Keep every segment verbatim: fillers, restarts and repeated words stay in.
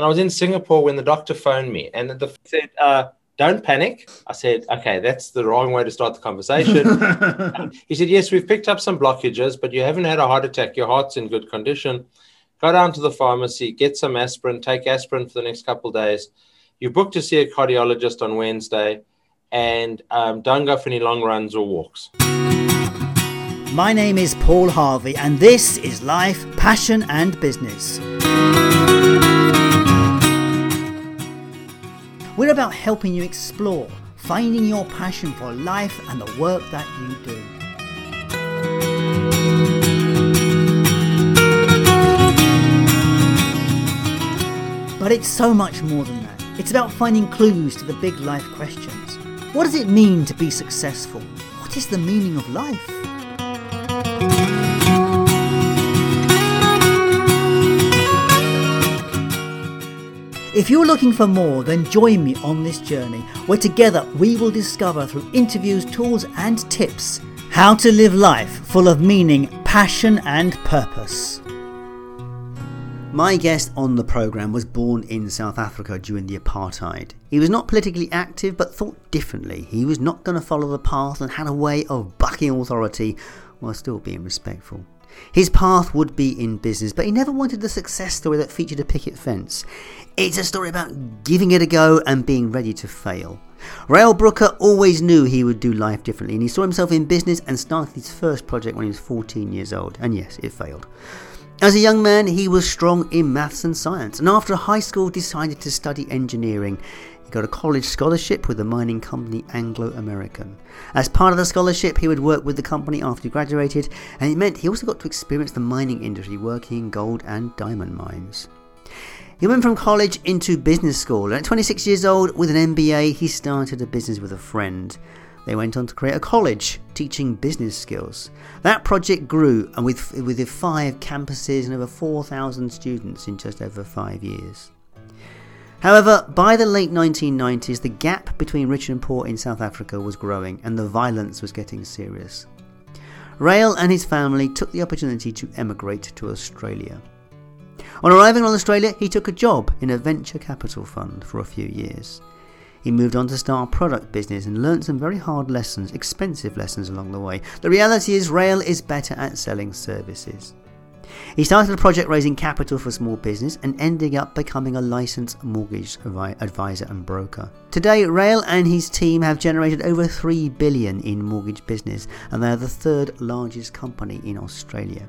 And I was in Singapore when the doctor phoned me and the said, uh, don't panic. I said, okay, that's the wrong way to start the conversation. He said, yes, we've picked up some blockages, but you haven't had a heart attack. Your heart's in good condition. Go down to the pharmacy, get some aspirin, take aspirin for the next couple of days. You booked to see a cardiologist on Wednesday, and um, don't go for any long runs or walks. My name is Paul Harvey, and this is Life, Passion and Business. We're about helping you explore, finding your passion for life and the work that you do. But it's so much more than that. It's about finding clues to the big life questions. What does it mean to be successful? What is the meaning of life? If you're looking for more, then join me on this journey where together we will discover through interviews, tools and tips how to live life full of meaning, passion and purpose. My guest on the programme was born in South Africa during the apartheid. He was not politically active but thought differently. He was not going to follow the path and had a way of bucking authority while still being respectful. His path would be in business, but he never wanted the success story that featured a picket fence. It's a story about giving it a go and being ready to fail. Rael Brooker always knew he would do life differently, and he saw himself in business and started his first project when he was fourteen years old. And yes, it failed. As a young man, he was strong in maths and science, and after high school decided to study engineering. He got a college scholarship with the mining company Anglo American. As part of the scholarship, he would work with the company after he graduated, and it meant he also got to experience the mining industry, working in gold and diamond mines. He went from college into business school, and at twenty-six years old, with an M B A, he started a business with a friend. They went on to create a college teaching business skills. That project grew, and with with five campuses and over four thousand students in just over five years. However, by the late nineteen nineties, the gap between rich and poor in South Africa was growing, and the violence was getting serious. Rael and his family took the opportunity to emigrate to Australia. On arriving on Australia, he took a job in a venture capital fund for a few years. He moved on to start a product business and learnt some very hard lessons, expensive lessons along the way. The reality is Rael is better at selling services. He started a project raising capital for small business and ending up becoming a licensed mortgage advisor and broker. Today, Rael and his team have generated over three billion dollars in mortgage business, and they are the third largest company in Australia.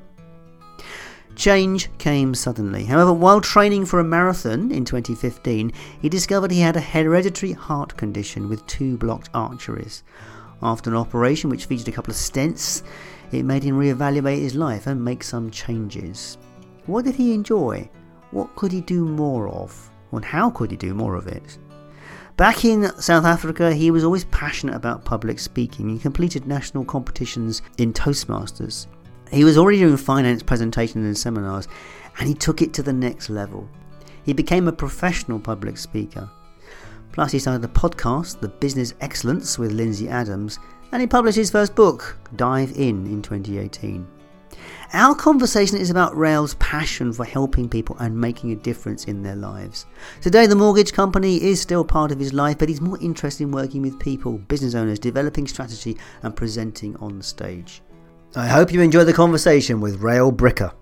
Change came suddenly. However, while training for a marathon in twenty fifteen, he discovered he had a hereditary heart condition with two blocked arteries. After an operation which featured a couple of stents, it made him reevaluate his life and make some changes. What did he enjoy? What could he do more of? And how could he do more of it? Back in South Africa, he was always passionate about public speaking. He completed national competitions in Toastmasters. He was already doing finance presentations and seminars, and he took it to the next level. He became a professional public speaker. Plus, he started a podcast, The Business Excellence with Lindsay Adams, and he published his first book, Dive In, in twenty eighteen. Our conversation is about Rael's passion for helping people and making a difference in their lives. Today, the mortgage company is still part of his life, but he's more interested in working with people, business owners, developing strategy, and presenting on stage. I hope you enjoy the conversation with Rael Brooker.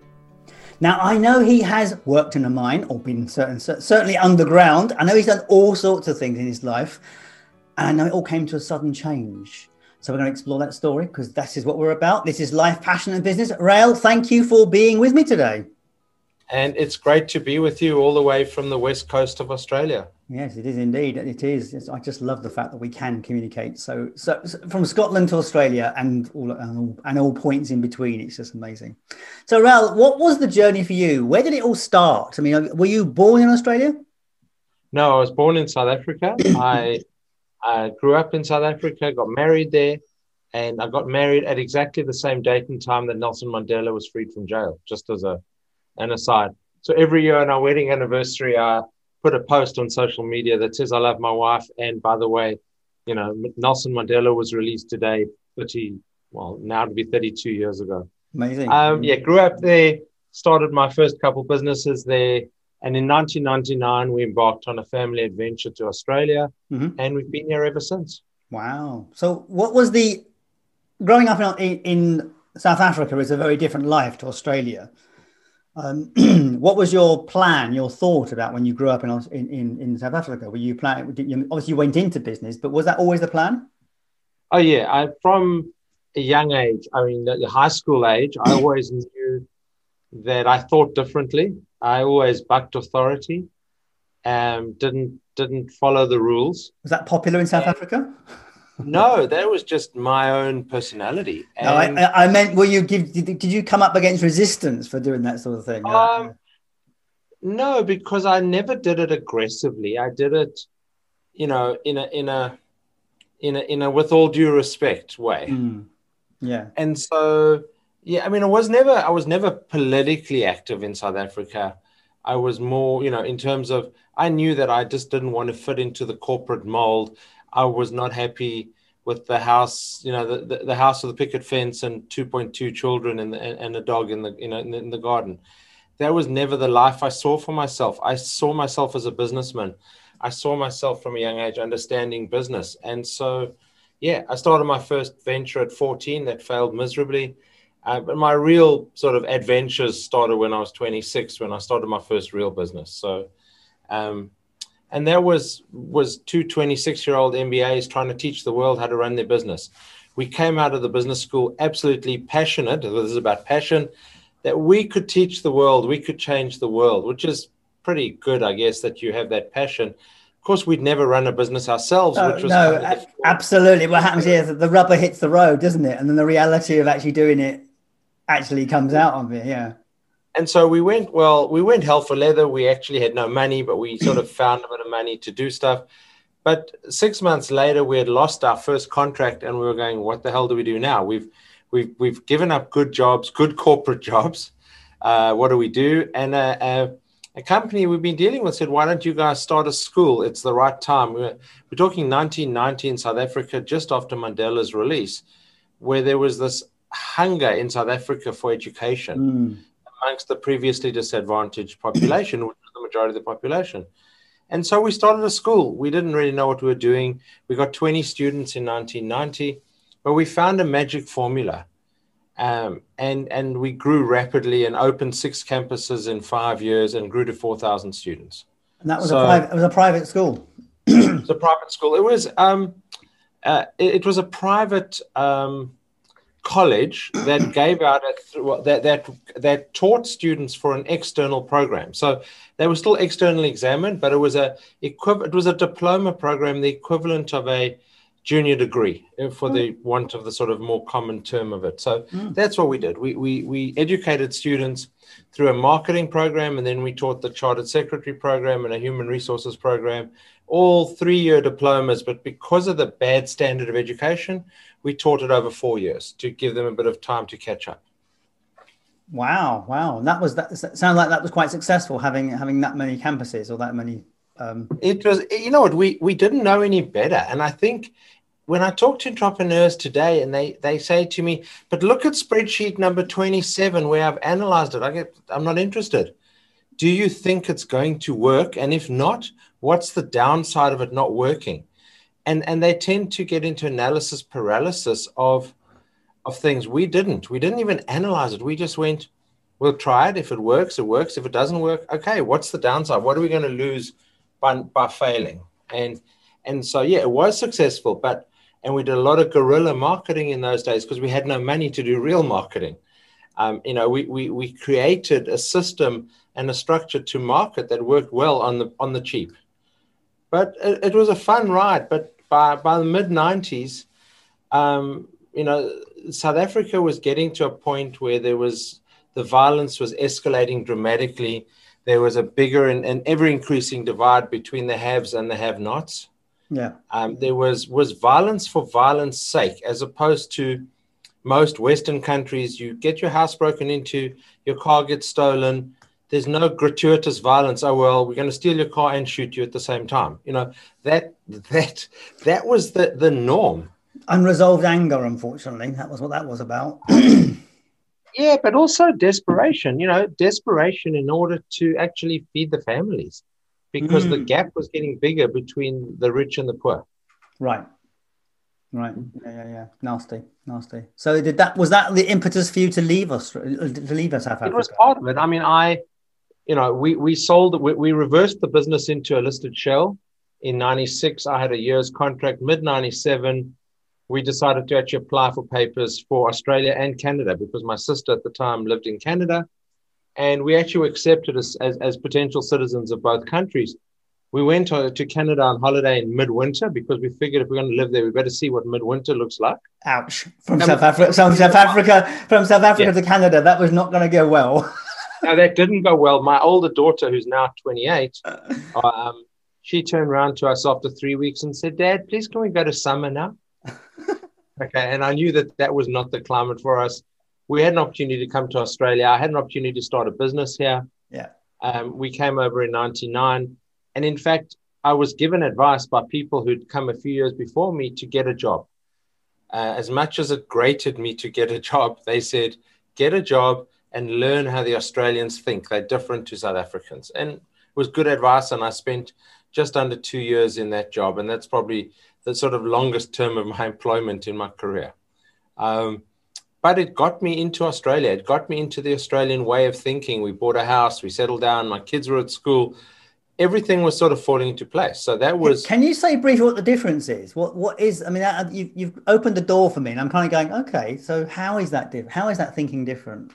Now, I know he has worked in a mine or been certain, certainly underground. I know he's done all sorts of things in his life. And I know it all came to a sudden change. So we're going to explore that story because this is what we're about. This is Life, Passion and Business. Rael, thank you for being with me today. And it's great to be with you all the way from the west coast of Australia. Yes, it is indeed. It is. It's, I just love the fact that we can communicate. So, so, so from Scotland to Australia and all, and all and all points in between, it's just amazing. So, Rael, what was the journey for you? Where did it all start? I mean, were you born in Australia? No, I was born in South Africa. I, I grew up in South Africa, got married there, and I got married at exactly the same date and time that Nelson Mandela was freed from jail, just as a an aside. So every year on our wedding anniversary, I put a post on social media that says, I love my wife. And by the way, you know, Nelson Mandela was released today, thirty, well, now to be thirty-two years ago. Amazing. Um, yeah, grew up there, started my first couple businesses there, And in nineteen ninety-nine, we embarked on a family adventure to Australia, mm-hmm. and we've been here ever since. Wow. So what was the, growing up in, in South Africa is a very different life to Australia. Um, what was your plan, your thought about when you grew up in in, in South Africa? Were you planning, you, obviously you went into business, but was that always the plan? Oh yeah, I, from a young age, I mean, the high school age, I always knew that I thought differently. I always bucked authority, and didn't didn't follow the rules. Was that popular in South and, Africa? No, that was just my own personality. No, and, I, I meant, were you give? Did, did you come up against resistance for doing that sort of thing? Um, no, because I never did it aggressively. I did it, you know, in a in a in a in a with all due respect way. Mm. Yeah. And so, yeah, I mean, I was never I was never politically active in South Africa. I was more, you know, in terms of, I knew that I just didn't want to fit into the corporate mold. I was not happy with the house, you know, the, the, the house with the picket fence and two point two children and, and, and a dog in the, you know, in the, in the garden. That was never the life I saw for myself. I saw myself as a businessman. I saw myself from a young age understanding business. And so, yeah, I started my first venture at fourteen that failed miserably. Uh, but my real sort of adventures started when I was twenty-six, when I started my first real business. So, um, and that was was two twenty-six-year-old M B As trying to teach the world how to run their business. We came out of the business school absolutely passionate. This is about passion, that we could teach the world, we could change the world, which is pretty good, I guess, that you have that passion. Of course, we'd never run a business ourselves. No, which was no a- absolutely. What happens here is that the rubber hits the road, doesn't it? And then the reality of actually doing it actually comes out of it, yeah. And so we went, well, we went hell for leather. We actually had no money, but we sort of found a bit of money to do stuff. But six months later, we had lost our first contract, and we were going, what the hell do we do now? We've we've we've given up good jobs, good corporate jobs. Uh, what do we do? And uh, uh, a company we've been dealing with said, why don't you guys start a school? It's the right time. We're, we're talking nineteen ninety in South Africa, just after Mandela's release, where there was this hunger in South Africa for education mm. amongst the previously disadvantaged population, which was the majority of the population. And so we started a school. We didn't really know what we were doing. We got twenty students in nineteen ninety, but we found a magic formula. Um, and, and we grew rapidly and opened six campuses in five years and grew to four thousand students. And that was, so, a, private, it was a private school? It was a private school. It was, um, uh, it, it was a private um, college that gave out a, that that that taught students for an external program. So they were still externally examined, but it was a equiv- it was a diploma program, the equivalent of a junior degree, for the want of the sort of more common term of it. So mm. that's what we did. We we we educated students through a marketing program, and then we taught the chartered secretary program and a human resources program, all three-year diplomas. But because of the bad standard of education, we taught it over four years to give them a bit of time to catch up. Wow, wow. And that was, that sounds like that was quite successful, having having that many campuses or that many. Um... It was, you know what, we, we didn't know any better. And I think when I talk to entrepreneurs today and they, they say to me, but look at spreadsheet number twenty-seven where I've analyzed it, I get, I'm not interested. Do you think it's going to work? And if not, what's the downside of it not working? And and they tend to get into analysis paralysis of of things. We didn't. We didn't even analyze it. We just went, we'll try it. If it works, it works. If it doesn't work, okay, what's the downside? What are we going to lose by, by failing? And and so, yeah, it was successful. But and we did a lot of guerrilla marketing in those days because we had no money to do real marketing. Um, you know, we, we we created a system and a structure to market that worked well on the on the cheap. But it, it was a fun ride. But by, by the mid nineties, um, you know, South Africa was getting to a point where there was, the violence was escalating dramatically. There was a bigger and, and ever-increasing divide between the haves and the have-nots. Yeah. Um, there was, was violence for violence sake, as opposed to most Western countries. You get your house broken into, your car gets stolen. There's no gratuitous violence. Oh, well, we're going to steal your car and shoot you at the same time. You know, that that that was the, the norm. Unresolved anger, unfortunately. That was what that was about. Yeah, but also desperation, you know, desperation in order to actually feed the families because the Mm. gap was getting bigger between the rich and the poor. Right. Right. Yeah, yeah, yeah. Nasty, nasty. So did that was that the impetus for you to leave us to leave South It was Africa? part of it. I mean, I, you know, we, we sold, we, we reversed the business into a listed shell in ninety-six. I had a year's contract. Mid ninety-seven, we decided to actually apply for papers for Australia and Canada because my sister at the time lived in Canada. And we actually were accepted as, as, as potential citizens of both countries. We went to, to Canada on holiday in midwinter because we figured if we're going to live there, we better see what midwinter looks like. Ouch. From Um, South Africa, from South Africa, from South Africa yeah. to Canada, that was not going to go well. Now, that didn't go well. My older daughter, who's now twenty-eight, um, she turned around to us after three weeks and said, Dad, please can we go to summer now? Okay. And I knew that that was not the climate for us. We had an opportunity to come to Australia. I had an opportunity to start a business here. Yeah. Um, we came over in ninety-nine. And in fact, I was given advice by people who'd come a few years before me to get a job. Uh, as much as it grated me to get a job, they said, get a job and learn how the Australians think. They're different to South Africans. And it was good advice. And I spent just under two years in that job. And that's probably the sort of longest term of my employment in my career. Um, but it got me into Australia. It got me into the Australian way of thinking. We bought a house, we settled down, my kids were at school. Everything was sort of falling into place. So that was. Can you say briefly what the difference is? What what is? I mean, you, you've opened the door for me, and I'm kind of going, okay. So how is that different? How is that thinking different?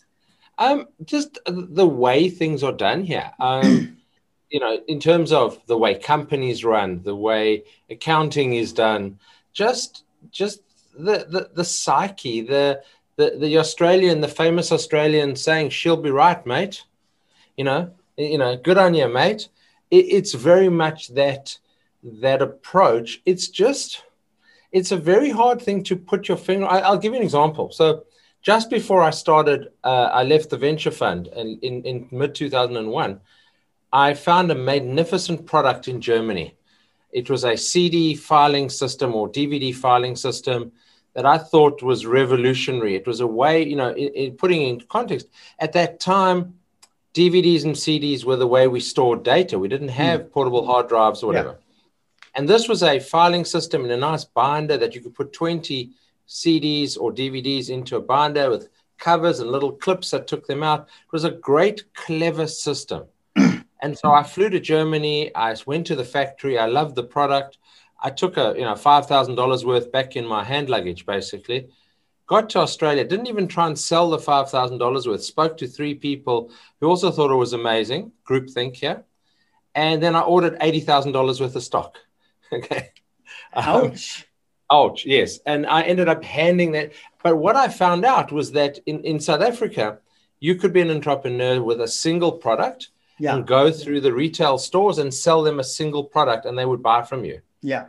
Um, just the way things are done here. Um, you know, in terms of the way companies run, the way accounting is done, just just the the, the psyche, the, the the Australian, the famous Australian saying, "She'll be right, mate." You know. You know, good on you, mate. It, it's very much that that approach. It's just, it's a very hard thing to put your finger. I, I'll give you an example. So, just before I started, uh, I left the venture fund, and in, in mid two thousand one, I found a magnificent product in Germany. It was a C D filing system or D V D filing system that I thought was revolutionary. It was a way, you know, in, in putting it into context at that time. D V Ds and C Ds were the way we stored data. We didn't have mm. portable hard drives or whatever. Yeah. And this was a filing system in a nice binder that you could put twenty C Ds or D V Ds into a binder with covers and little clips that took them out. It was a great, clever system. And so I flew to Germany. I went to the factory. I loved the product. I took a, you know, five thousand dollars worth back in my hand luggage, basically. Got to Australia, didn't even try and sell the five thousand dollars worth, spoke to three people who also thought it was amazing, groupthink here. And then I ordered eighty thousand dollars worth of stock. Okay. Ouch. Um, ouch, yes. And I ended up handing that. But what I found out was that in, in South Africa, you could be an entrepreneur with a single product yeah. and go through the retail stores and sell them a single product and they would buy from you. Yeah.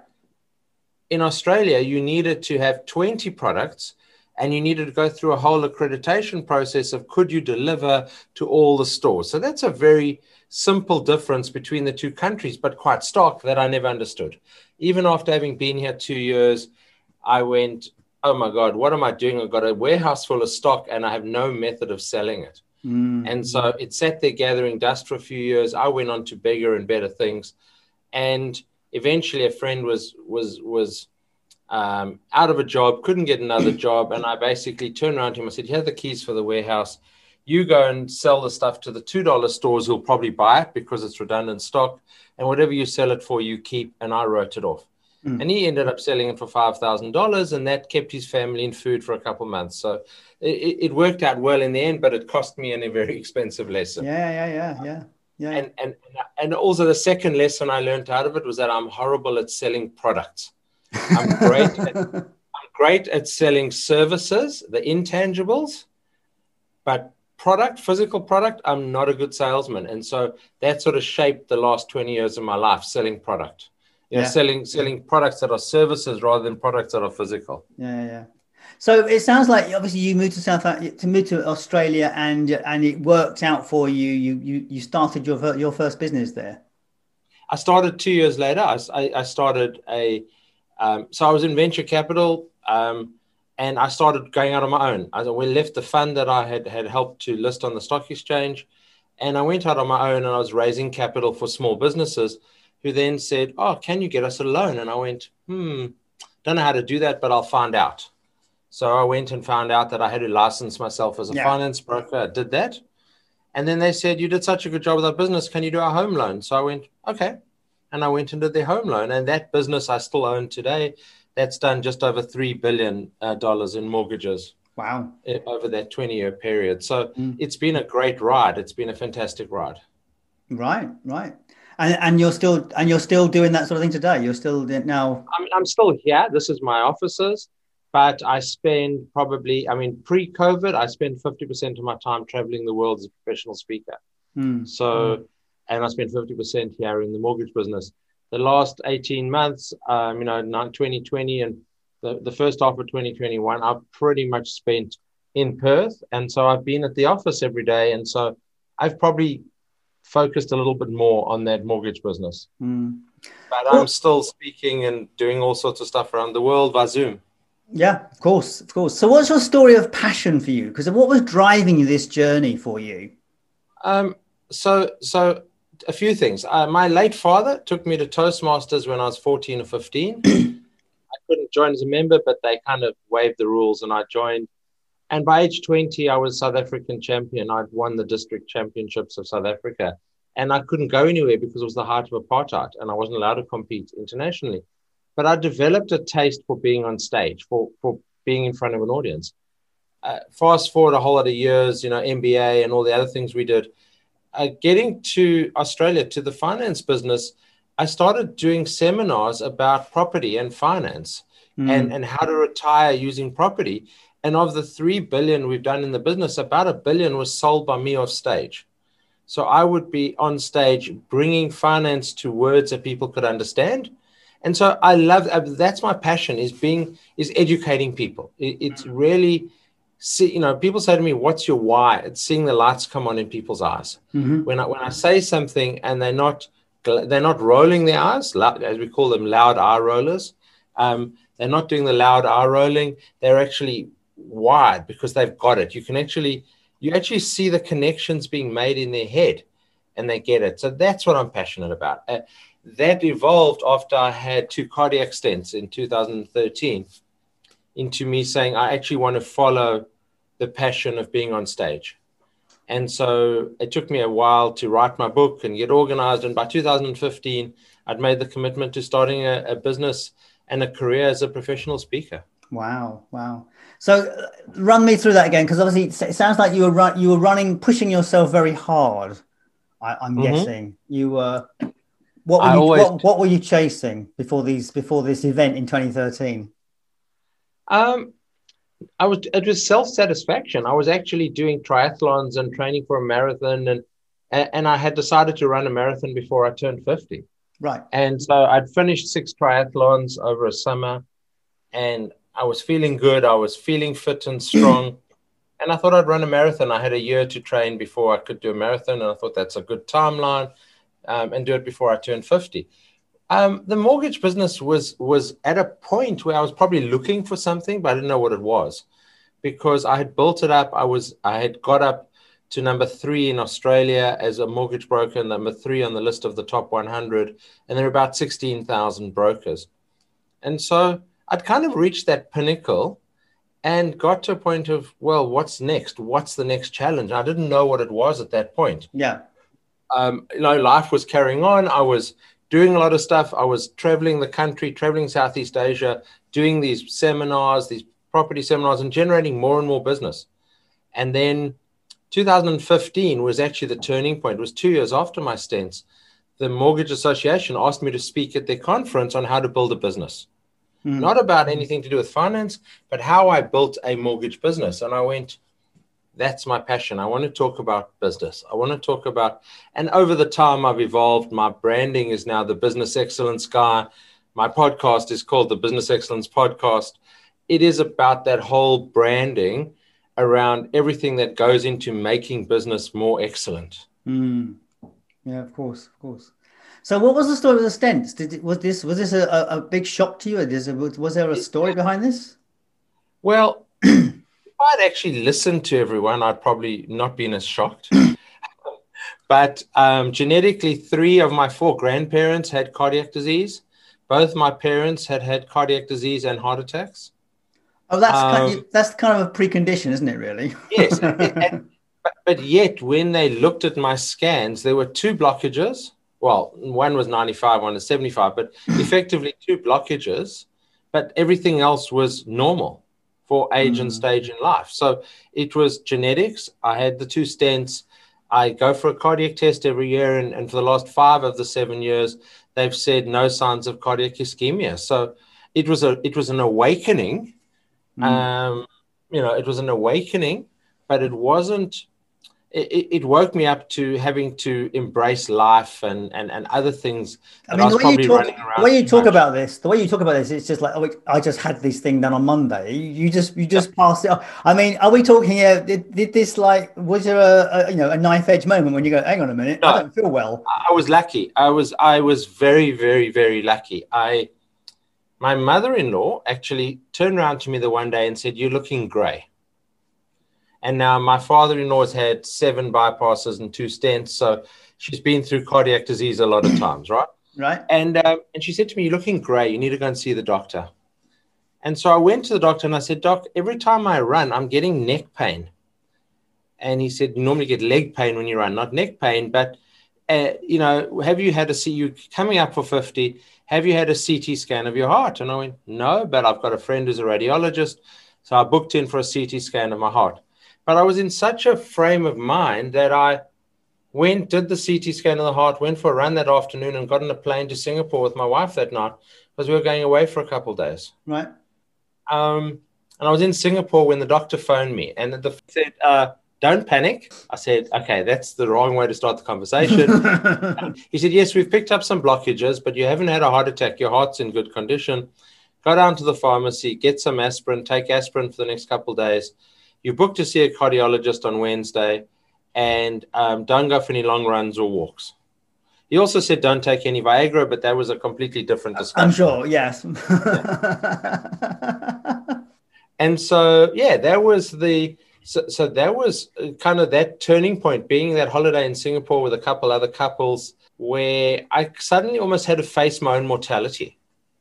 In Australia, you needed to have twenty products. And you needed to go through a whole accreditation process of could you deliver to all the stores. So that's a very simple difference between the two countries, but quite stark that I never understood. Even after having been here two years, I went, oh my God, what am I doing? I've got a warehouse full of stock and I have no method of selling it. Mm-hmm. And so it sat there gathering dust for a few years. I went on to bigger and better things. And eventually a friend was, was, was, Um, out of a job, couldn't get another job. And I basically turned around to him. I said, here are the keys for the warehouse. You go and sell the stuff to the two dollar stores who'll probably buy it because it's redundant stock. And whatever you sell it for, you keep. And I wrote it off. Mm. And he ended up selling it for five thousand dollars. And that kept his family in food for a couple of months. So it, it worked out well in the end, but it cost me a very expensive lesson. Yeah, yeah, yeah, yeah. yeah. And, and, and also the second lesson I learned out of it was that I'm horrible at selling products. I'm great at, I'm great at selling services, the intangibles, but product, physical product, I'm not a good salesman. And so that sort of shaped the last twenty years of my life, selling product. You know, yeah. selling selling products that are services rather than products that are physical. Yeah, yeah. So it sounds like obviously you moved to South to move to Australia and and it worked out for you. You you you started your your first business there. I started two years later. I I, I started a Um, so I was in venture capital, um, and I started going out on my own. I, we left the fund that I had, had helped to list on the stock exchange, and I went out on my own, and I was raising capital for small businesses who then said, oh, can you get us a loan? And I went, hmm, don't know how to do that, but I'll find out. So I went and found out that I had to license myself as a yeah. finance broker. I did that. And then they said, you did such a good job with our business. Can you do our home loan? So I went, okay. And I went and did their home loan. And that business I still own today. That's done just over three billion dollars in mortgages. Wow. Over that twenty-year period. So mm. it's been a great ride. It's been a fantastic ride. Right, right. And, and you're still and you're still doing that sort of thing today? You're still now? I'm, I'm still here. This is my offices. But I spend probably, I mean, pre-COVID, I spent fifty percent of my time traveling the world as a professional speaker. Mm. So, mm. and I spent fifty percent here in the mortgage business. The last eighteen months, um, you know, twenty twenty and the, the first half of twenty twenty-one, I've pretty much spent in Perth. And so I've been at the office every day. And so I've probably focused a little bit more on that mortgage business. Mm. But well, I'm still speaking and doing all sorts of stuff around the world via Zoom. Yeah, of course, of course. So what's your story of passion for you? Because what was driving you this journey for you? Um, so, so a few things. Uh, my late father took me to Toastmasters when I was fourteen or fifteen. I couldn't join as a member, but they kind of waived the rules and I joined. And by age twenty, I was South African champion. I'd won the district championships of South Africa. And I couldn't go anywhere because it was the height of apartheid and I wasn't allowed to compete internationally. But I developed a taste for being on stage, for, for being in front of an audience. Uh, fast forward a whole lot of years, you know, M B A and all the other things we did. Uh, getting to Australia, to the finance business, I started doing seminars about property and finance mm. and, and how to retire using property. And of the three billion we've done in the business, about a billion was sold by me off stage. So I would be on stage bringing finance to words that people could understand. And so I love, that's my passion, is being, is educating people. It, it's really, see, you know, people say to me, what's your why? It's seeing the lights come on in people's eyes. Mm-hmm. When I, when I say something and they're not, they're not rolling their eyes, as we call them, loud eye rollers. Um, they're not doing the loud eye rolling. They're actually wide because they've got it. You can actually, you actually see the connections being made in their head and they get it. So that's what I'm passionate about. Uh, That evolved after I had two cardiac stents in two thousand thirteen into me saying, I actually want to follow the passion of being on stage. And so it took me a while to write my book and get organized. And by two thousand fifteen, I'd made the commitment to starting a, a business and a career as a professional speaker. Wow. Wow. So uh, run me through that again, because obviously it sounds like you were run, you were running, pushing yourself very hard. I, I'm mm-hmm. guessing you were. Uh, What were, you, always, what, what were you chasing before these before this event in twenty thirteen? Um, I was it was self-satisfaction. I was actually doing triathlons and training for a marathon, and and I had decided to run a marathon before I turned fifty. Right. And so I'd finished six triathlons over a summer, and I was feeling good. I was feeling fit and strong, and I thought I'd run a marathon. I had a year to train before I could do a marathon, and I thought that's a good timeline. Um, and do it before I turned fifty. Um, the mortgage business was was at a point where I was probably looking for something, but I didn't know what it was, because I had built it up. I was I had got up to number three in Australia as a mortgage broker, number three on the list of the top one hundred, and there were about sixteen thousand brokers. And so I'd kind of reached that pinnacle and got to a point of, well, what's next? What's the next challenge? I didn't know what it was at that point. Yeah. Um, you know, life was carrying on. I was doing a lot of stuff. I was traveling the country, traveling Southeast Asia, doing these seminars, these property seminars, and generating more and more business. And then two thousand fifteen was actually the turning point. It was two years after my stents. The Mortgage Association asked me to speak at their conference on how to build a business. Mm. Not about anything to do with finance, but how I built a mortgage business. And I went, that's my passion. I want to talk about business. I want to talk about, and over the time I've evolved. My branding is now the Business Excellence Guy. My podcast is called the Business Excellence Podcast. It is about that whole branding around everything that goes into making business more excellent. Mm. Yeah, of course, of course. So what was the story with the stents? Did it, was this was this a, a big shock to you? Was there a story behind this? Well, if I'd actually listened to everyone, I'd probably not been as shocked. But um, genetically, three of my four grandparents had cardiac disease. Both my parents had had cardiac disease and heart attacks. Oh, that's kind Um, of, that's kind of a precondition, isn't it, really? yes. It, it, but, but yet, when they looked at my scans, there were two blockages. Well, one was ninety-five, one was seventy-five, but effectively two blockages. But everything else was normal for age and stage in life. So it was genetics. I had the two stents. I go for a cardiac test every year, and, and for the last five of the seven years, they've said no signs of cardiac ischemia. So it was a it was an awakening. Mm. Um, you know, it was an awakening, but it wasn't. It, it woke me up to having to embrace life and, and, and other things. I mean, I the way you talk, the way you talk about this, the way you talk about this, it's just like, oh, I just had this thing done on Monday. You just, you just yeah. passed it off. I mean, are we talking here? Did, did this like, was there a, a you know a knife edge moment when you go, hang on a minute, no, I don't feel well? I was lucky. I was, I was very, very, very lucky. I, my mother-in-law actually turned around to me the one day and said, "You're looking grey." And now my father-in-law has had seven bypasses and two stents. So she's been through cardiac disease a lot of times, right? Right. And um, and she said to me, "You're looking grey. You need to go and see the doctor." And so I went to the doctor and I said, "Doc, every time I run, I'm getting neck pain." And he said, "You normally get leg pain when you run, not neck pain. But, uh, you know, have you had a C? You coming up for fifty? Have you had a C T scan of your heart?" And I went, "No, but I've got a friend who's a radiologist." So I booked in for a C T scan of my heart. But I was in such a frame of mind that I went, did the C T scan of the heart, went for a run that afternoon and got on a plane to Singapore with my wife that night because we were going away for a couple of days. Right. Um, and I was in Singapore when the doctor phoned me and the said, uh, "Don't panic." I said, "Okay, that's the wrong way to start the conversation." He said, "Yes, we've picked up some blockages, but you haven't had a heart attack. Your heart's in good condition. Go down to the pharmacy, get some aspirin, take aspirin for the next couple of days. You booked to see a cardiologist on Wednesday, and um, don't go for any long runs or walks." He also said don't take any Viagra, but that was a completely different discussion. I'm sure, yes. Yeah. And so, yeah, that was the so, so that was kind of that turning point, being that holiday in Singapore with a couple other couples, where I suddenly almost had to face my own mortality.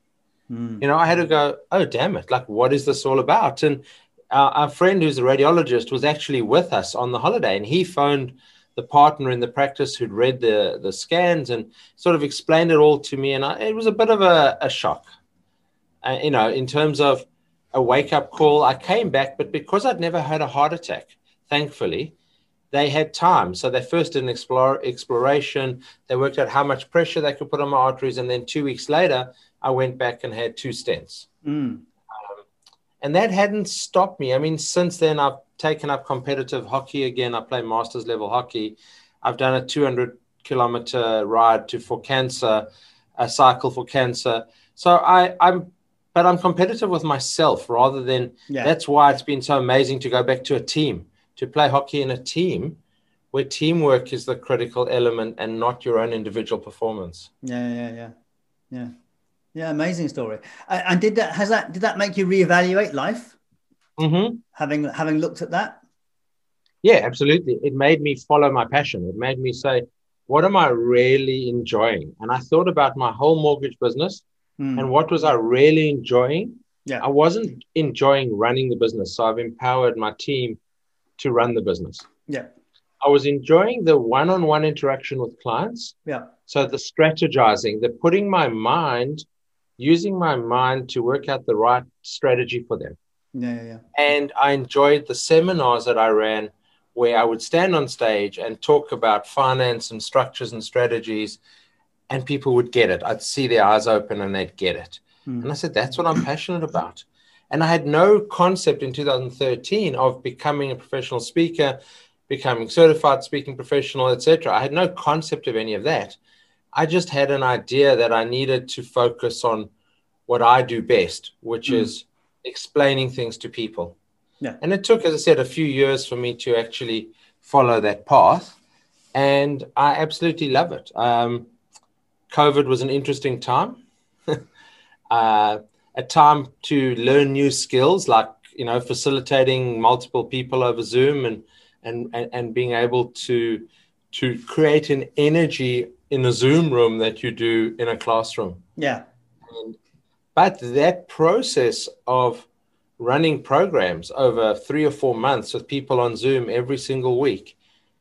Mm. You know, I had to go, oh damn it! Like, what is this all about? And Our, our friend who's a radiologist was actually with us on the holiday, and he phoned the partner in the practice who'd read the, the scans and sort of explained it all to me. And I, it was a bit of a, a shock, uh, you know, in terms of a wake-up call. I came back, but because I'd never had a heart attack, thankfully, they had time. So they first did an explore, exploration. They worked out how much pressure they could put on my arteries. And then two weeks later, I went back and had two stents. Mm. And that hadn't stopped me. I mean, since then, I've taken up competitive hockey again. I play masters level hockey. I've done a two hundred kilometer ride to for cancer, a cycle for cancer. So I, I'm, but I'm competitive with myself rather than, yeah. That's why it's been so amazing to go back to a team, to play hockey in a team where teamwork is the critical element and not your own individual performance. Yeah, yeah, yeah, yeah. Yeah, amazing story. Uh, and did that has that did that make you reevaluate life? Mm-hmm. Having having looked at that? Yeah, absolutely. It made me follow my passion. It made me say, what am I really enjoying? And I thought about my whole mortgage business mm. and what was I really enjoying? Yeah. I wasn't enjoying running the business, so I've empowered my team to run the business. Yeah. I was enjoying the one-on-one interaction with clients. Yeah. So the strategizing, the putting my mind using my mind to work out the right strategy for them. Yeah, yeah, yeah. And I enjoyed the seminars that I ran where I would stand on stage and talk about finance and structures and strategies, and people would get it. I'd see their eyes open and they'd get it. Mm. And I said, that's what I'm passionate about. And I had no concept in two thousand thirteen of becoming a professional speaker, becoming certified speaking professional, et cetera. I had no concept of any of that. I just had an idea that I needed to focus on what I do best, which mm. is explaining things to people. Yeah. And it took, as I said, a few years for me to actually follow that path. And I absolutely love it. Um, COVID was an interesting time, uh, a time to learn new skills like, you know, facilitating multiple people over Zoom and and and, and being able to to create an energy in a Zoom room that you do in a classroom. Yeah. And, but that process of running programs over three or four months with people on Zoom every single week,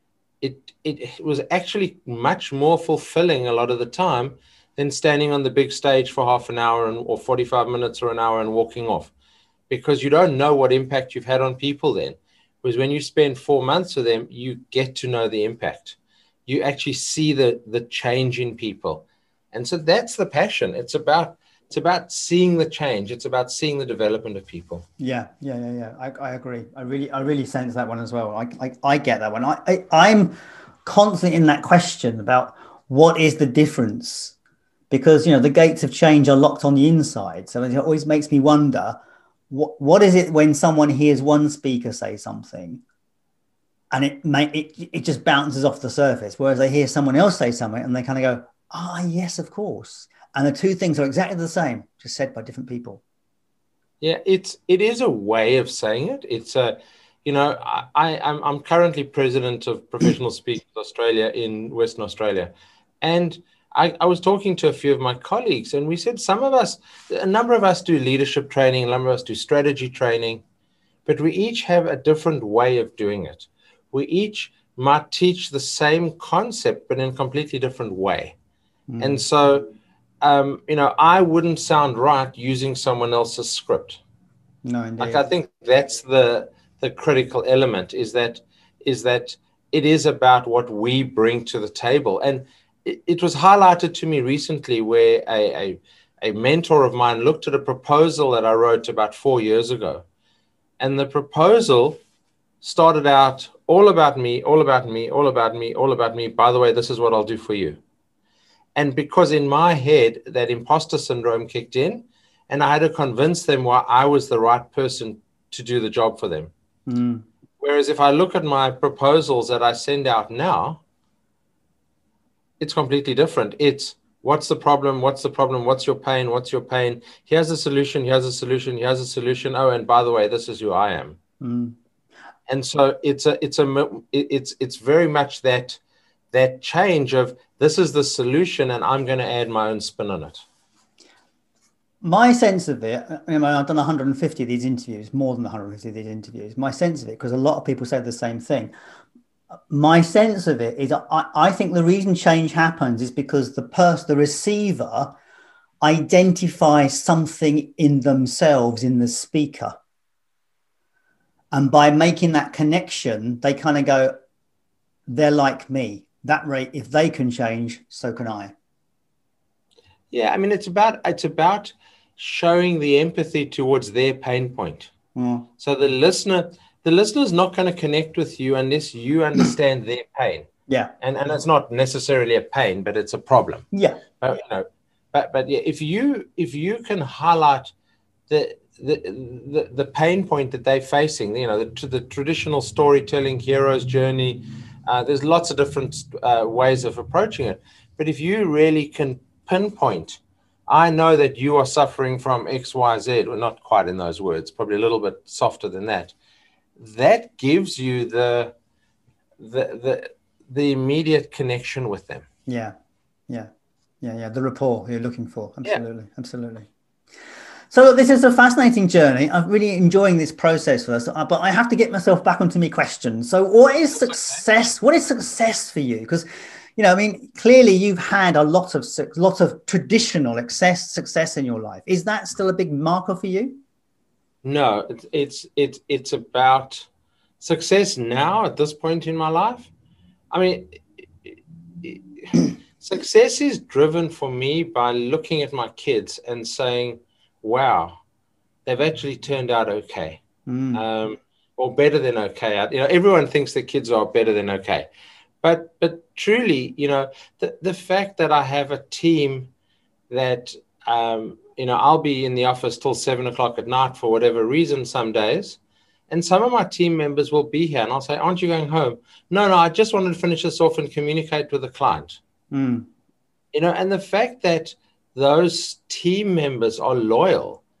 it it was actually much more fulfilling a lot of the time than standing on the big stage for half an hour and, or forty-five minutes or an hour and walking off, because you don't know what impact you've had on people then. Whereas when you spend four months with them, you get to know the impact. You actually see the, the change in people. And so that's the passion. It's about it's about seeing the change. It's about seeing the development of people. Yeah, yeah, yeah, yeah. I, I agree. I really, I really sense that one as well. I, I, I get that one. I, I, I'm constantly in that question about what is the difference, because, you know, the gates of change are locked on the inside. So it always makes me wonder, what, what is it when someone hears one speaker say something and it may, it, it just bounces off the surface, whereas they hear someone else say something and they kind of go, ah, yes, of course. And the two things are exactly the same, just said by different people. Yeah, it's it is a way of saying it. It's a, you know, I I'm I'm currently president of Professional Speakers Australia in Western Australia, and I, I was talking to a few of my colleagues, and we said some of us, a number of us do leadership training, a number of us do strategy training, but we each have a different way of doing it. We each might teach the same concept, but in a completely different way, mm. and so. Um, you know, I wouldn't sound right using someone else's script. No, indeed. Like, I think that's the the critical element, is that is that it is about what we bring to the table. And it, it was highlighted to me recently where a, a a mentor of mine looked at a proposal that I wrote about four years ago. And the proposal started out all about me, all about me, all about me, all about me. By the way, this is what I'll do for you. And because in my head, that imposter syndrome kicked in, and I had to convince them why I was the right person to do the job for them. Mm. Whereas if I look at my proposals that I send out now, it's completely different. It's what's the problem? What's the problem? What's your pain? What's your pain? Here's a solution. Here's a solution. Here's a solution. Oh, and by the way, this is who I am. Mm. And so it's a, it's a, it's, it's very much that, that change of, this is the solution, and I'm going to add my own spin on it. My sense of it, I mean, I've done one hundred fifty of these interviews, more than one hundred fifty of these interviews. My sense of it, because a lot of people say the same thing. My sense of it is I, I think the reason change happens is because the person, the receiver, identifies something in themselves, in the speaker. And by making that connection, they kind of go, they're like me. That rate, if they can change, so can I. Yeah, I mean, it's about it's about showing the empathy towards their pain point. Mm. So the listener, the listener's not going to connect with you unless you understand their pain. Yeah, and and it's not necessarily a pain, but it's a problem. Yeah, but you know, but but yeah, if you if you can highlight the the the, the pain point that they're facing, you know, the, the traditional storytelling hero's journey. Uh, there's lots of different uh, ways of approaching it. But if you really can pinpoint, I know that you are suffering from X, Y, Z, well, not quite in those words, probably a little bit softer than that. That gives you the the the, the immediate connection with them. Yeah, yeah, yeah, yeah. The rapport you're looking for. Absolutely, yeah. absolutely. So this is a fascinating journey. I'm really enjoying this process for us, but I have to get myself back onto my questions. So what is success? What is success for you? Because, you know, I mean, clearly you've had a lot of lot of traditional success success in your life. Is that still a big marker for you? No, it's it's it's, it's about success now at this point in my life. I mean, it, it, success is driven for me by looking at my kids and saying, wow, they've actually turned out okay, mm. um, or better than okay. You know, everyone thinks their kids are better than okay, but but truly, you know, the the fact that I have a team that um, you know, I'll be in the office till seven o'clock at night for whatever reason some days, and some of my team members will be here, and I'll say, "Aren't you going home?" No, no, I just wanted to finish this off and communicate with the client. Mm. You know, and the fact that those team members are loyal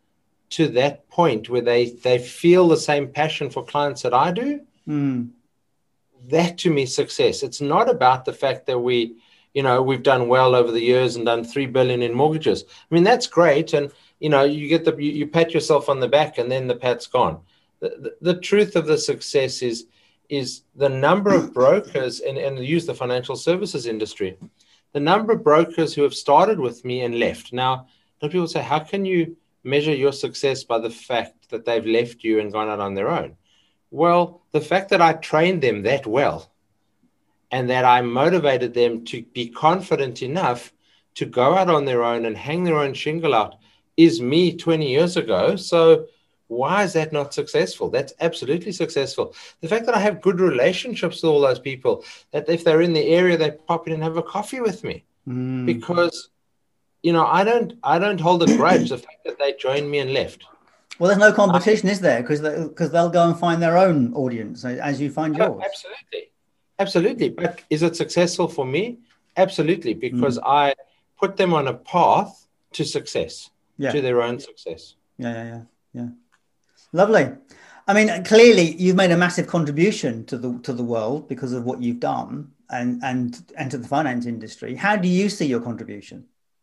to that point where they, they feel the same passion for clients that I do, Mm. that to me is success. It's not about the fact that we, you know, we've done well over the years and done three billion in mortgages. I mean, that's great. And, you know, you get the, you, you pat yourself on the back and then the pat's gone. The, the, the truth of the success is, is the number of brokers, and, and use the financial services industry, the number of brokers who have started with me and left. Now, some people say, how can you measure your success by the fact that they've left you and gone out on their own? Well, the fact that I trained them that well and that I motivated them to be confident enough to go out on their own and hang their own shingle out is me twenty years ago. So why is that not successful? That's absolutely successful. The fact that I have good relationships with all those people, that if they're in the area, they pop in and have a coffee with me. Mm. Because, you know, I don't, I don't hold a grudge the fact that they joined me and left. Well, there's no competition, I, is there? Because they, because they'll go and find their own audience as you find yours. Oh, absolutely. Absolutely. But is it successful for me? Absolutely. Because mm. I put them on a path to success, yeah. to their own success. Yeah, yeah, yeah, yeah. Lovely. I mean, clearly you've made a massive contribution to the to the world because of what you've done and and, and to the finance industry. How do you see your contribution?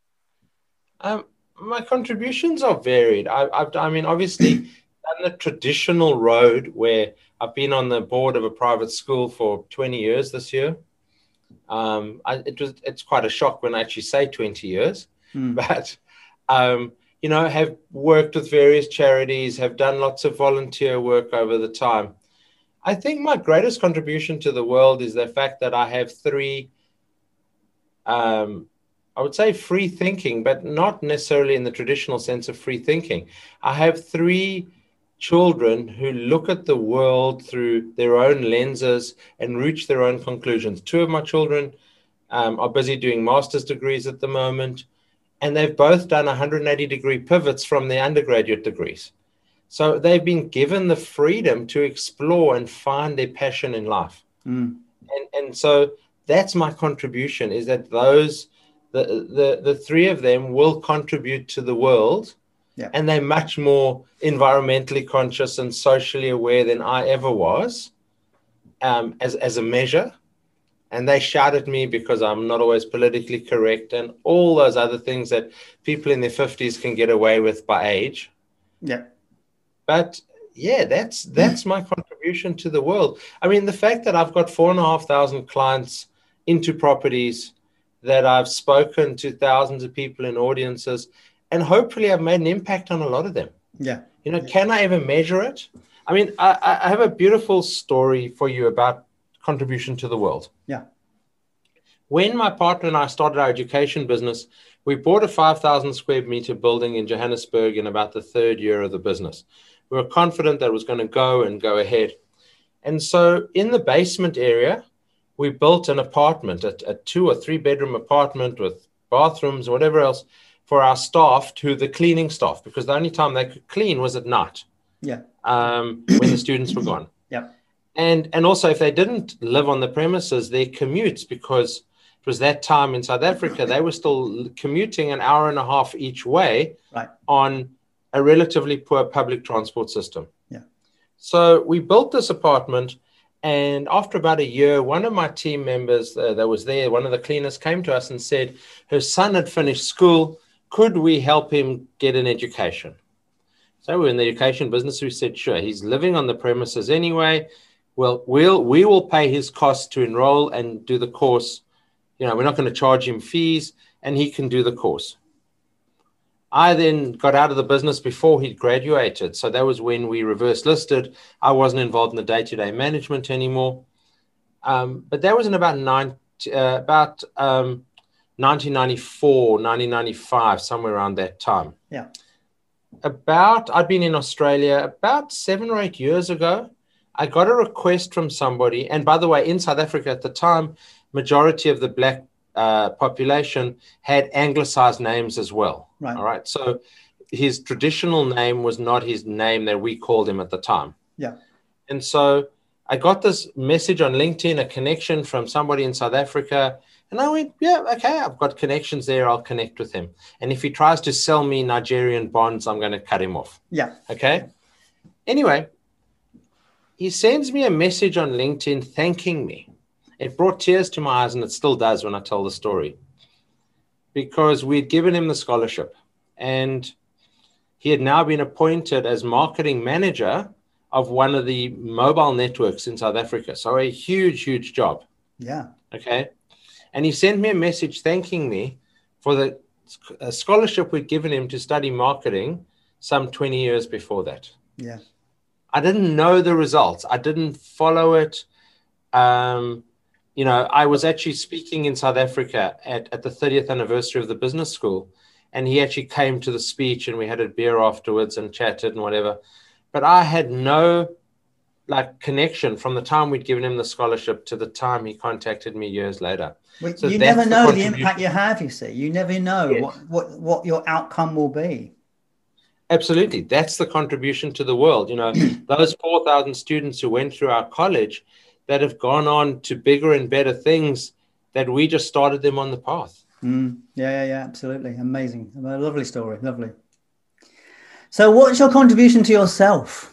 Um. My contributions are varied. I, I've, I mean, obviously, done the traditional road where I've been on the board of a private school for twenty years this year. Um, I, it was it's quite a shock when I actually say twenty years, mm. but um, you know, have worked with various charities, have done lots of volunteer work over the time. I think my greatest contribution to the world is the fact that I have three. Um, I would say free thinking, but not necessarily in the traditional sense of free thinking. I have three children who look at the world through their own lenses and reach their own conclusions. Two of my children um, are busy doing master's degrees at the moment, and they've both done one hundred eighty degree pivots from their undergraduate degrees. So they've been given the freedom to explore and find their passion in life. Mm. And, and so that's my contribution, is that those The, the the three of them will contribute to the world, yeah. and they're much more environmentally conscious and socially aware than I ever was um, as, as a measure. And they shout at me because I'm not always politically correct and all those other things that people in their fifties can get away with by age. Yeah. But yeah, that's that's my contribution to the world. I mean, the fact that I've got four and a half thousand clients into properties, that I've spoken to thousands of people in audiences, and hopefully I've made an impact on a lot of them. Yeah. You know, can I ever measure it? I mean, I, I have a beautiful story for you about contribution to the world. Yeah. When my partner and I started our education business, we bought a five thousand square meter building in Johannesburg in about the third year of the business. We were confident that it was going to go and go ahead. And so in the basement area, we built an apartment, a, a two or three bedroom apartment with bathrooms, whatever else, for our staff, to the cleaning staff, because the only time they could clean was at night. Yeah. Um, when the students were gone. Yeah. And and also if they didn't live on the premises, their commutes, because it was that time in South Africa, they were still commuting an hour and a half each way, right, on a relatively poor public transport system. Yeah. So we built this apartment. And after about a year, one of my team members uh, that was there, one of the cleaners, came to us and said her son had finished school. Could we help him get an education? So we're in the education business. We said, sure. He's living on the premises anyway. Well, we'll we will pay his costs to enroll and do the course. You know, we're not going to charge him fees, and he can do the course. I then got out of the business before he'd graduated. So that was when we reverse listed. I wasn't involved in the day-to-day management anymore. Um, but that was in about, nine, uh, about um, nineteen ninety-four, nineteen ninety-five, somewhere around that time. Yeah. About, I'd been in Australia about seven or eight years ago. I got a request from somebody. And by the way, in South Africa at the time, majority of the black Uh, population had anglicized names as well. Right. All right. So his traditional name was not his name that we called him at the time. Yeah. And so I got this message on LinkedIn, a connection from somebody in South Africa, And I went, yeah, okay, I've got connections there. I'll connect with him. And if he tries to sell me Nigerian bonds, I'm going to cut him off. Yeah. Okay. Anyway, he sends me a message on LinkedIn thanking me. It brought tears to my eyes, and it still does when I tell the story, because we'd given him the scholarship, and he had now been appointed as marketing manager of one of the mobile networks in South Africa. So a huge, huge job. Yeah. Okay. And he sent me a message thanking me for the a scholarship we'd given him to study marketing some twenty years before that. Yeah. I didn't know the results. I didn't follow it. Um, you know, I was actually speaking in South Africa at, at the thirtieth anniversary of the business school. And he actually came to the speech, and we had a beer afterwards and chatted and whatever. But I had no like connection from the time we'd given him the scholarship to the time he contacted me years later. Well, so you never the know the impact you have, you see. You never know yes. what, what, what your outcome will be. Absolutely. That's the contribution to the world. You know, those four thousand students who went through our college that have gone on to bigger and better things, that we just started them on the path. Mm, yeah, yeah, yeah, absolutely. Amazing. A lovely story. Lovely. So what's your contribution to yourself?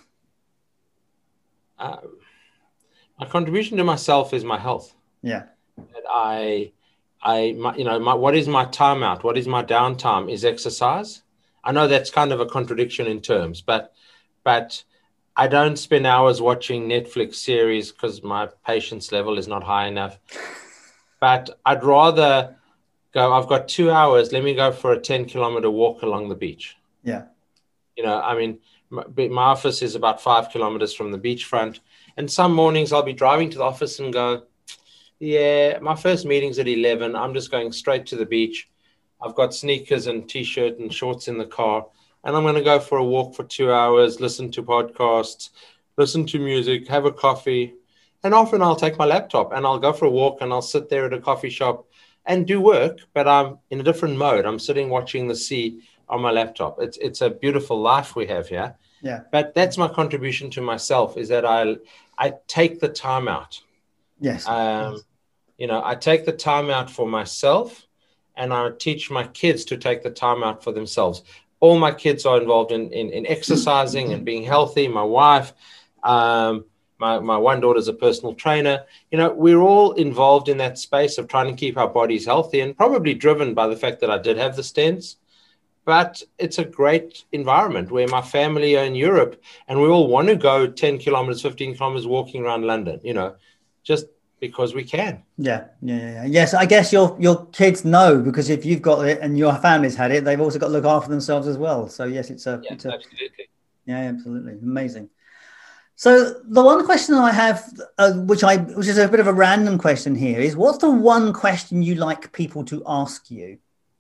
Uh, my contribution to myself is my health. Yeah. That I, I, my, you know, my, what is my timeout? What is my downtime? Is exercise. I know that's kind of a contradiction in terms, but, but I don't spend hours watching Netflix series because my patience level is not high enough. But I'd rather go, I've got two hours. Let me go for a ten kilometer walk along the beach. Yeah. You know, I mean, my, my office is about five kilometers from the beachfront. And some mornings I'll be driving to the office and go, yeah, my first meeting's at eleven. I'm just going straight to the beach. I've got sneakers and T-shirt and shorts in the car. And I'm going to go for a walk for two hours, listen to podcasts, listen to music, have a coffee. And often I'll take my laptop and I'll go for a walk and I'll sit there at a coffee shop and do work, but I'm in a different mode. I'm sitting watching the sea on my laptop. It's it's a beautiful life we have here. Yeah. But that's my contribution to myself, is that I I take the time out. Yes. Um, yes. You know, I take the time out for myself, and I teach my kids to take the time out for themselves. All my kids are involved in in, in exercising and being healthy. My wife, um, my my one daughter's a personal trainer. You know, we're all involved in that space of trying to keep our bodies healthy, and probably driven by the fact that I did have the stents. But it's a great environment where my family are in Europe and we all want to go ten kilometers, fifteen kilometers walking around London, you know, just because we can. Yeah, yeah, yeah. Yes, I guess your your kids know, because if you've got it and your family's had it, they've also got to look after themselves as well. So yes, it's a, yeah, it's a absolutely. Yeah, absolutely. Amazing. So the one question I have, uh, which I, which is a bit of a random question here, is what's the one question you like people to ask you?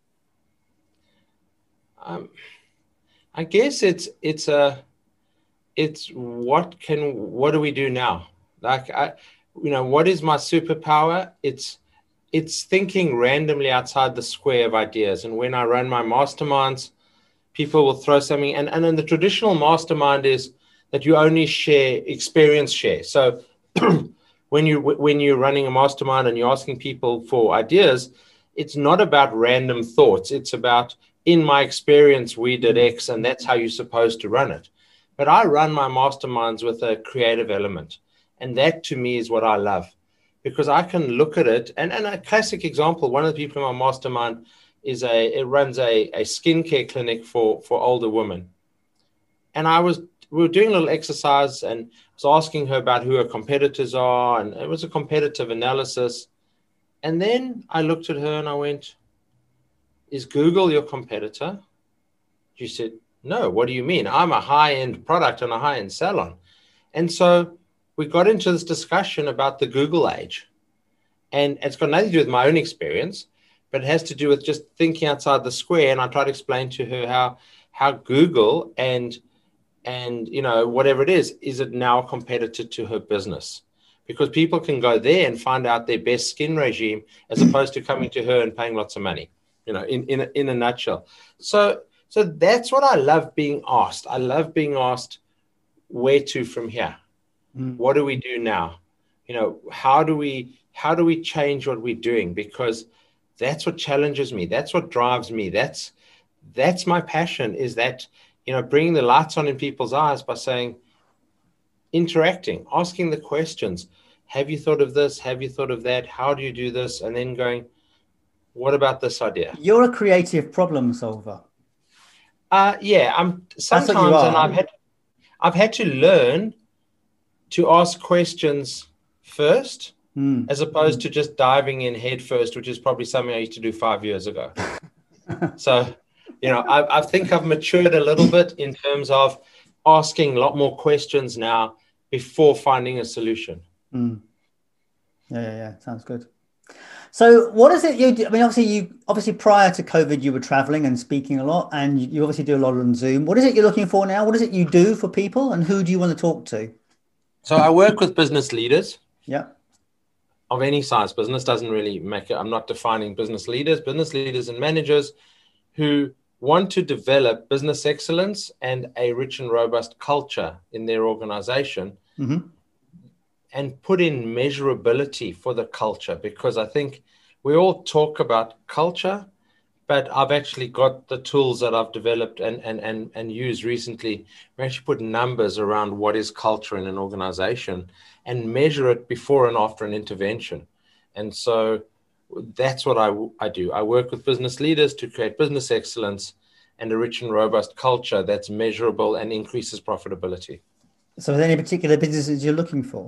Um, I guess it's it's a it's what can what do we do now? Like I, you know, what is my superpower? It's it's thinking randomly outside the square of ideas. And when I run my masterminds, people will throw something, and and then the traditional mastermind is that you only share experience share. So when you when you're running a mastermind and you're asking people for ideas, it's not about random thoughts. It's about, in my experience, we did X, and that's how you're supposed to run it. But I run my masterminds with a creative element. And that to me is what I love, because I can look at it. And, and a classic example, one of the people in my mastermind is a, it runs a, a skincare clinic for, for older women. And I was, we were doing a little exercise and I was asking her about who her competitors are. And it was a competitive analysis. And then I looked at her and I went, is Google your competitor? She said, no, what do you mean? I'm a high-end product and a high-end salon. And so we got into this discussion about the Google age. And it's got nothing to do with my own experience, but it has to do with just thinking outside the square. And I tried to explain to her how, how Google and, and, you know, whatever it is, is it now a competitor to her business? Because people can go there and find out their best skin regime as opposed to coming to her and paying lots of money. You know, in, in, a, in a nutshell. So, so that's what I love being asked. I love being asked, where to from here? Mm. What do we do now? You you know, how do we how do we change what we're doing? Because that's what challenges me. That's what drives me. That's that's my passion, is that, you know, bringing the lights on in people's eyes by saying, interacting, asking the questions. Have you thought of this? Have you thought of that? How do you do this? And then going, what about this idea? You're a creative problem solver. Uh, yeah, I'm sometimes, That's what you are. and I've had, I've had to learn to ask questions first, mm. as opposed mm. to just diving in head first, which is probably something I used to do five years ago. So, you know, I, I think I've matured a little bit in terms of asking a lot more questions now before finding a solution. Mm. Yeah, yeah, yeah. Sounds good. So what is it you do? I mean, obviously, you obviously prior to COVID, you were traveling and speaking a lot, and you obviously do a lot on Zoom. What is it you're looking for now? What is it you do for people, and who do you want to talk to? So I work with business leaders. Yeah. Of any size. Business doesn't really make it. I'm not defining business leaders, business leaders and managers who want to develop business excellence and a rich and robust culture in their organization. Mm-hmm. And put in measurability for the culture, because I think we all talk about culture, but I've actually got the tools that I've developed and and and, and used recently. We actually put numbers around what is culture in an organization and measure it before and after an intervention. And so that's what I, I do. I work with business leaders to create business excellence and a rich and robust culture that's measurable and increases profitability. So are there any particular businesses you're looking for?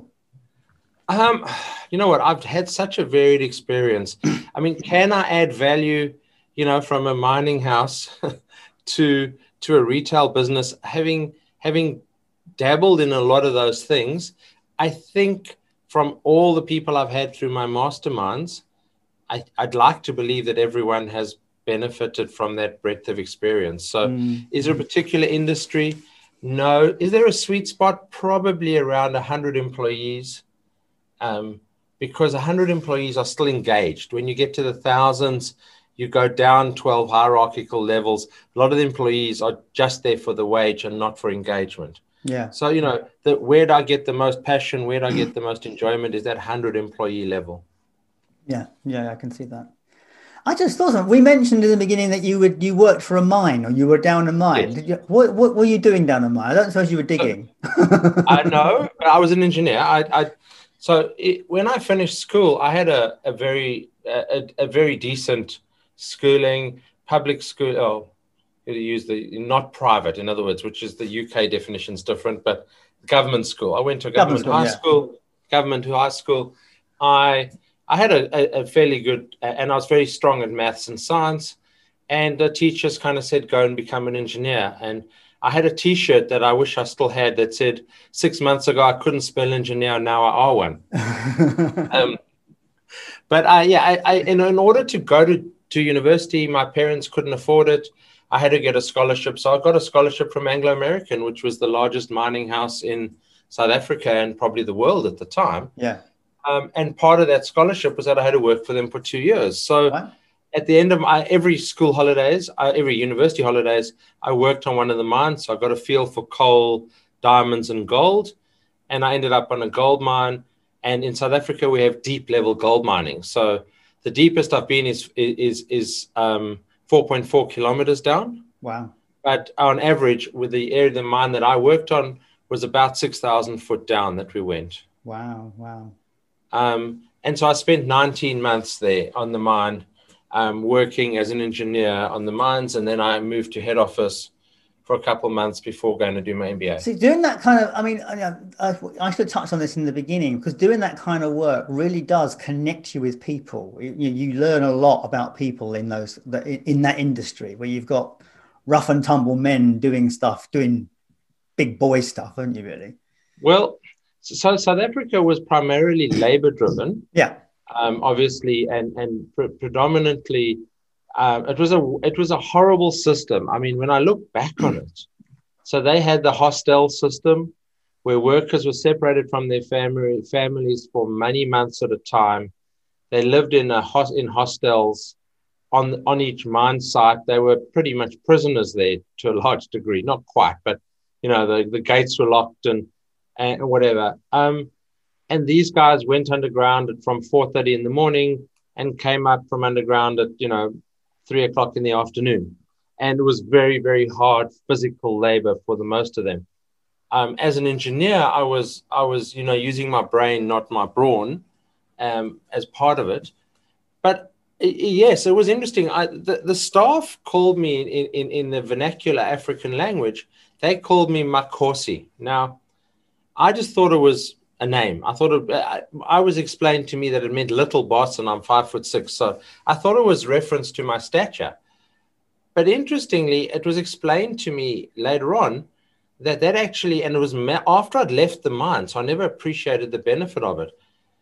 Um, you know what? I've had such a varied experience. I mean, can I add value, you know, from a mining house to to a retail business? Having having dabbled in a lot of those things, I think from all the people I've had through my masterminds, I, I'd like to believe that everyone has benefited from that breadth of experience. So, mm. is there a particular industry? No. Is there a sweet spot? Probably around one hundred employees. Um, because one hundred employees are still engaged. When you get to the thousands, you go down twelve hierarchical levels. A lot of the employees are just there for the wage and not for engagement. Yeah. So, you know, the, where do I get the most passion? Where do I get the most enjoyment is that one hundred employee level. Yeah, yeah, I can see that. I just thought, we mentioned in the beginning that you would you worked for a mine, or you were down a mine. Yes. Did you, what, what were you doing down a mine? I don't suppose you were digging. I know. I was an engineer. I, I So it, when I finished school, I had a, a very a, a very decent schooling, public school. Oh, you use the not private, in other words, which is the U K definition is different, but government school. I went to government, government high school, yeah. school, government to high school. I I had a, a, a fairly good, and I was very strong at maths and science. And the teachers kind of said, go and become an engineer. And I had a T-shirt that I wish I still had that said, six months ago, I couldn't spell engineer. Now I are one. um, but I, yeah, I, I, in, in order to go to, to university, my parents couldn't afford it. I had to get a scholarship. So I got a scholarship from Anglo American, which was the largest mining house in South Africa and probably the world at the time. Yeah. Um, and part of that scholarship was that I had to work for them for two years. So what? At the end of my every school holidays, uh, every university holidays, I worked on one of the mines. So I got a feel for coal, diamonds, and gold. And I ended up on a gold mine. And in South Africa, we have deep level gold mining. So the deepest I've been is is is um, four point four kilometers down. Wow. But on average, with the area of the mine that I worked on was about six thousand foot down that we went. Wow, wow. Um, and so I spent nineteen months there on the mine, um, working as an engineer on the mines. And then I moved to head office for a couple of months before going to do my M B A. See, doing that kind of, I mean, I, I, I should touch on this in the beginning, because doing that kind of work really does connect you with people. You, you learn a lot about people in those, in that industry where you've got rough and tumble men doing stuff, doing big boy stuff, haven't you really? Well, so South Africa was primarily labor driven. Yeah. Um, obviously, and, and pre- predominantly, Uh, it was a it was a horrible system. I mean, when I look back on it, so they had the hostel system where workers were separated from their family families for many months at a time. They lived in a hos- in hostels on on each mine site. They were pretty much prisoners there to a large degree. Not quite, but you know the, the gates were locked and and whatever. Um, And these guys went underground at, from four thirty in the morning and came up from underground at, you know, three o'clock in the afternoon. And it was very, very hard physical labor for the most of them. Um, as an engineer, I was, I was, you know, using my brain, not my brawn, um, as part of it. But yes, it was interesting. I, the, the staff called me in, in, in the vernacular African language. They called me Makosi. Now, I just thought it was a name. I thought it, I, I was explained to me that it meant little boss, and I'm five foot six. So I thought it was reference to my stature. But interestingly, it was explained to me later on that that actually, and it was after I'd left the mine, so I never appreciated the benefit of it.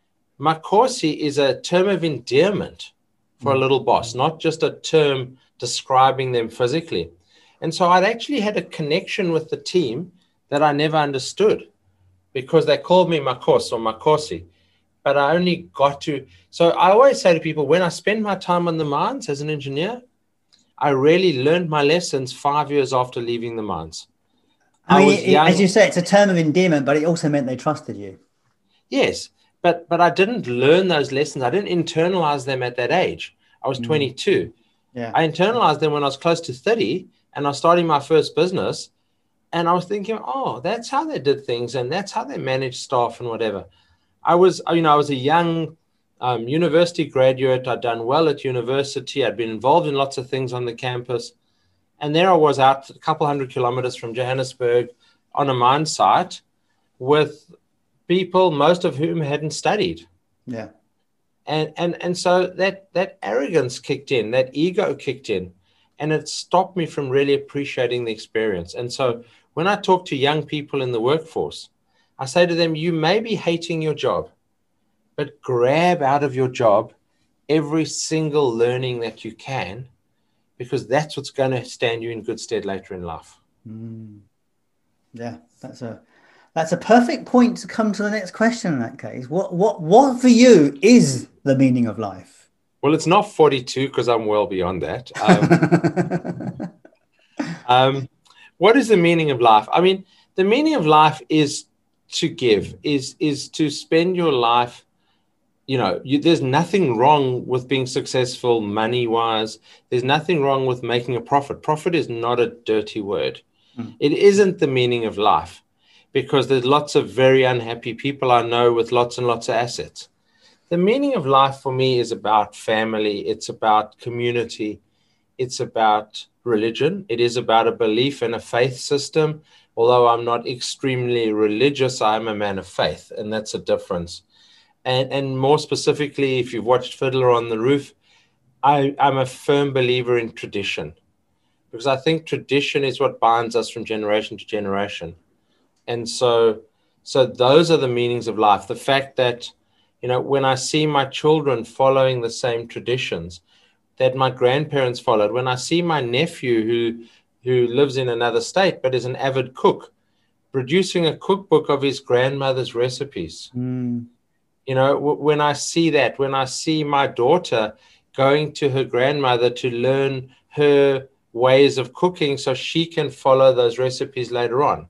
Makosi is a term of endearment for a little boss, not just a term describing them physically. And so I'd actually had a connection with the team that I never understood because they called me Makos or Makosi, but I only got to, so I always say to people, when I spend my time on the mines as an engineer, I really learned my lessons five years after leaving the mines. I mean, I it, young, as you say, it's a term of endearment, but it also meant they trusted you. Yes, but but I didn't learn those lessons. I didn't internalize them at that age. I was mm. twenty-two. Yeah. I internalized them when I was close to thirty, and I was starting my first business. And I was thinking, oh, that's how they did things, and that's how they managed staff and whatever. I was, you know, I was a young um, university graduate. I'd done well at university. I'd been involved in lots of things on the campus. And there I was out a couple hundred kilometers from Johannesburg on a mine site with people, most of whom hadn't studied. Yeah. And and and so that that arrogance kicked in, that ego kicked in, and it stopped me from really appreciating the experience. And so when I talk to young people in the workforce, I say to them, you may be hating your job, but grab out of your job every single learning that you can, because that's what's going to stand you in good stead later in life. Mm. Yeah, that's a that's a perfect point to come to the next question in that case. What what what for you is the meaning of life? Well, it's not forty-two because I'm well beyond that. Um, um, what is the meaning of life? I mean, the meaning of life is to give, is is to spend your life. You know, you, there's nothing wrong with being successful money-wise. There's nothing wrong with making a profit. Profit is not a dirty word. Mm. It isn't the meaning of life, because there's lots of very unhappy people I know with lots and lots of assets. The meaning of life for me is about family. It's about community. It's about religion. It is about a belief in a faith system. Although I'm not extremely religious, I'm a man of faith, and that's a difference. And, and more specifically, if you've watched Fiddler on the Roof, I, I'm a firm believer in tradition, because I think tradition is what binds us from generation to generation. And so, so those are the meanings of life. The fact that, you know, when I see my children following the same traditions that my grandparents followed, when I see my nephew who, who lives in another state but is an avid cook, producing a cookbook of his grandmother's recipes. Mm. You know, w- when I see that, when I see my daughter going to her grandmother to learn her ways of cooking so she can follow those recipes later on,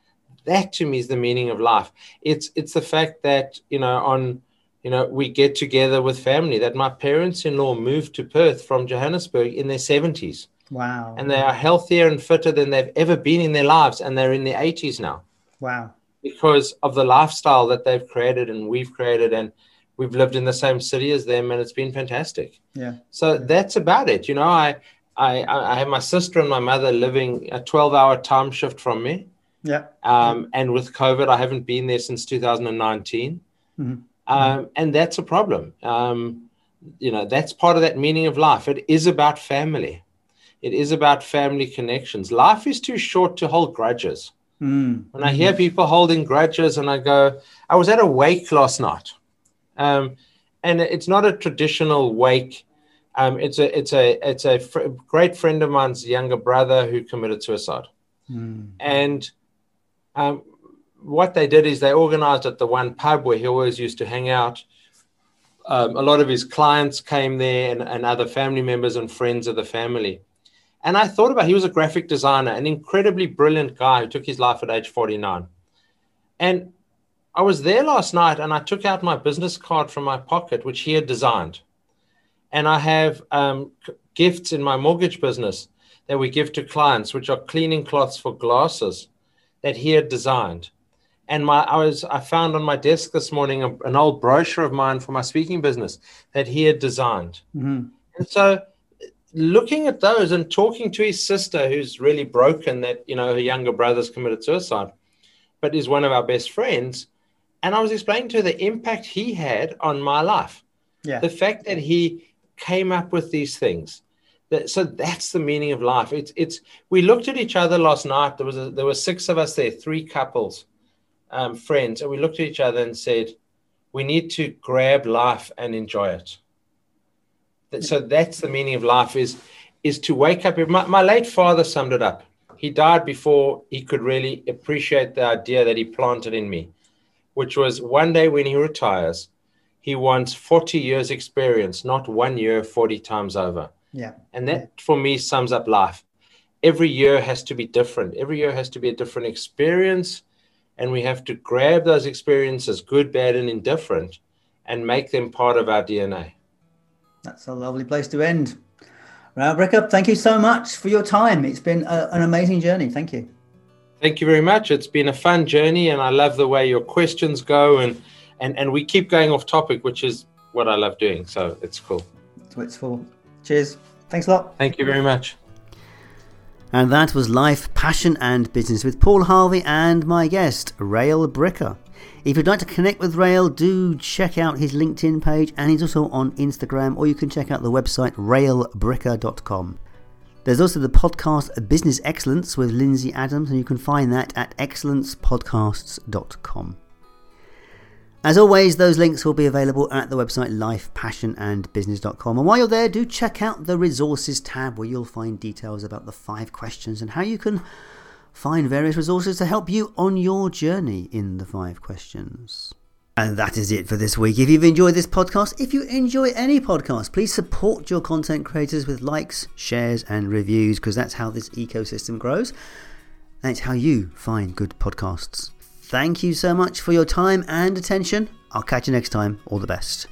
that to me is the meaning of life. It's it's the fact that, you know, on, you know, we get together with family, that my parents-in-law moved to Perth from Johannesburg in their seventies. Wow. And they are healthier and fitter than they've ever been in their lives, and they're in their eighties now. Wow. Because of the lifestyle that they've created and we've created, and we've lived in the same city as them, and it's been fantastic. Yeah. So that's about it. You know, I, I, I have my sister and my mother living a twelve hour time shift from me. Yeah. Um, and with COVID, I haven't been there since two thousand nineteen. Mm-hmm. Um, and that's a problem. Um, you know, that's part of that meaning of life. It is about family. It is about family connections. Life is too short to hold grudges. Mm. When I hear people holding grudges, and I go, I was at a wake last night, um, and it's not a traditional wake. Um, it's a it's a it's a fr- great friend of mine's younger brother who committed suicide, mm. and um, what they did is they organized at the one pub where he always used to hang out. Um, a lot of his clients came there, and, and other family members and friends of the family. And I thought about, he was a graphic designer, an incredibly brilliant guy who took his life at age forty-nine. And I was there last night and I took out my business card from my pocket, which he had designed. And I have um, gifts in my mortgage business that we give to clients, which are cleaning cloths for glasses that he had designed. And my, I was, I found on my desk this morning a, an old brochure of mine for my speaking business that he had designed. Mm-hmm. And so looking at those and talking to his sister, who's really broken that, you know, her younger brother's committed suicide, but is one of our best friends. And I was explaining to her the impact he had on my life. Yeah. The fact that he came up with these things. That, so that's the meaning of life. It's, it's, we looked at each other last night. There was, a, there were six of us there, three couples. Um, friends, and we looked at each other and said, we need to grab life and enjoy it. So that's the meaning of life, is, is to wake up. My, my late father summed it up. He died before he could really appreciate the idea that he planted in me, which was one day when he retires, he wants forty years experience, not one year, forty times over. Yeah. And that yeah. for me sums up life. Every year has to be different. Every year has to be a different experience. And we have to grab those experiences, good, bad, and indifferent, and make them part of our D N A. That's a lovely place to end. Rael Bricker, thank you so much for your time. It's been a, an amazing journey. Thank you. Thank you very much. It's been a fun journey, and I love the way your questions go, and, and, and we keep going off topic, which is what I love doing. So it's cool. That's what it's for. Cheers. Thanks a lot. Thank you very much. And that was Life, Passion and Business with Paul Harvey and my guest, Rael Bricker. If you'd like to connect with Rael, do check out his LinkedIn page, and he's also on Instagram, or you can check out the website rael bricker dot com. There's also the podcast Business Excellence with Lindsay Adams, and you can find that at excellence podcasts dot com. As always, those links will be available at the website life passion and business dot com. And while you're there, do check out the resources tab, where you'll find details about the five questions and how you can find various resources to help you on your journey in the five questions. And that is it for this week. If you've enjoyed this podcast, if you enjoy any podcast, please support your content creators with likes, shares and reviews, because that's how this ecosystem grows. And it's how you find good podcasts. Thank you so much for your time and attention. I'll catch you next time. All the best.